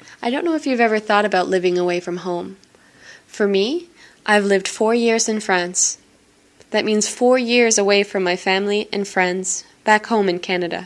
I don't know if you've ever thought about living away from home. For me, I've lived 4 years in France. That means 4 years away from my family and friends, back home in Canada.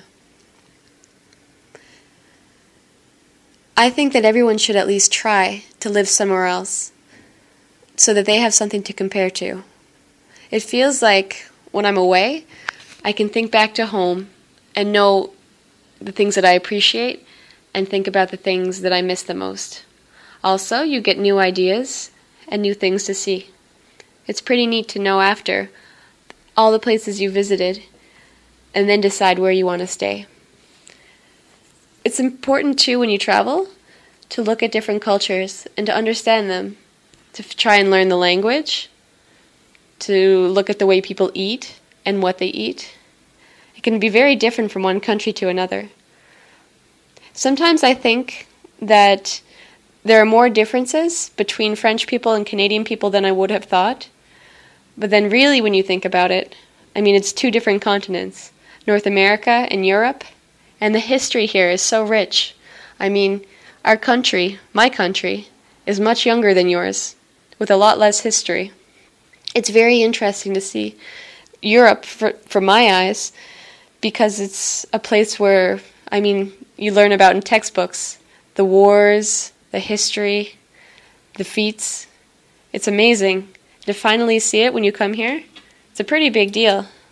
I think that everyone should at least try to live somewhere else, so that they have something to compare to. It feels like when I'm away, I can think back to home and know the things that I appreciate and think about the things that I miss the most. Also, you get new ideas and new things to see. It's pretty neat to know after all the places you visited and then decide where you want to stay. It's important too when you travel to look at different cultures and to understand them, to try and learn the language, to look at the way people eat and what they eat. It can be very different from one country to another. Sometimes I think that there are more differences between French people and Canadian people than I would have thought. But then really when you think about it, I mean, it's two different continents, North America and Europe, and the history here is so rich. I mean, our country, my country, is much younger than yours, with a lot less history. It's very interesting to see Europe, from my eyes, because it's a place where, I mean, you learn about in textbooks, the wars, the history, the feats. It's amazing. To finally see it when you come here, it's a pretty big deal.